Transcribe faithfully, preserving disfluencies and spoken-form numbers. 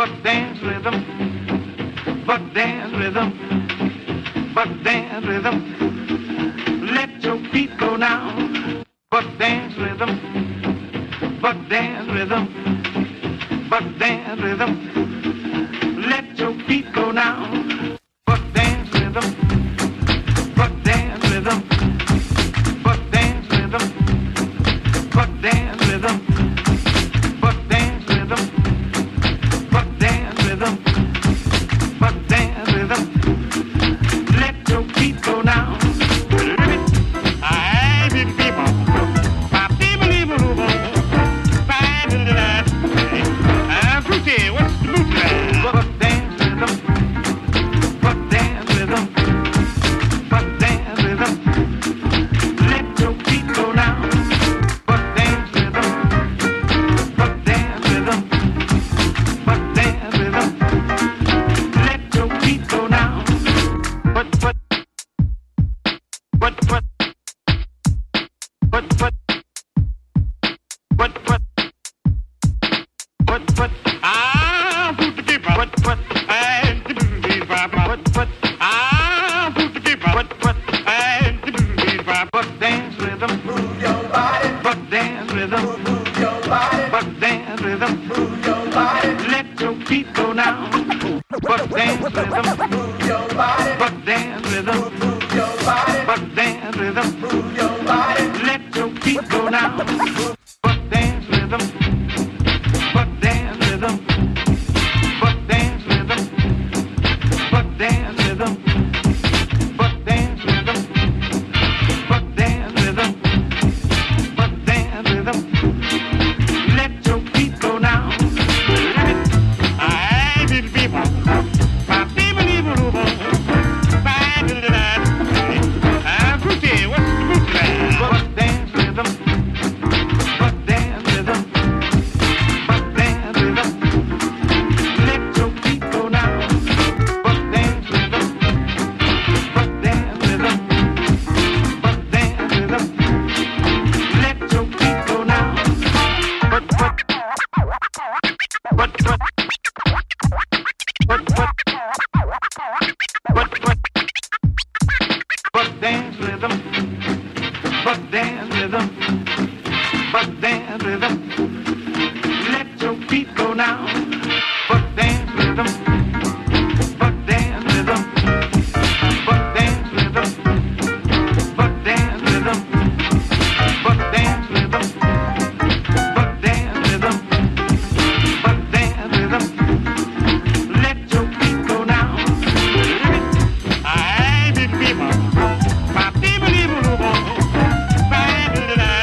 buck dance rhythm, buck dance rhythm, buck dance rhythm. Let your feet go now. Buck dance rhythm, buck dance rhythm, buck dance rhythm. Let your feet go now. Buck dance rhythm, buck dance rhythm, buck dance rhythm, buck dance rhythm, buck dance rhythm, buck dance rhythm, buck dance rhythm. Let your feet go now. I did people, my people, people who find in the last. I'm Fruity, what's the mood like? Buck dance rhythm, buck dance rhythm, buck dance rhythm. Let your feet go now. Buck dance rhythm, buck dance rhythm, buck dance rhythm. Let your feet go now. But but but but but but but but but but ah put the keep but but and the beat but but ah put the keep but but and the beat but dance rhythm, move your body, but dance rhythm, move your body, but dance rhythm, move your body. Let your feet go now. But dance rhythm, move your body, but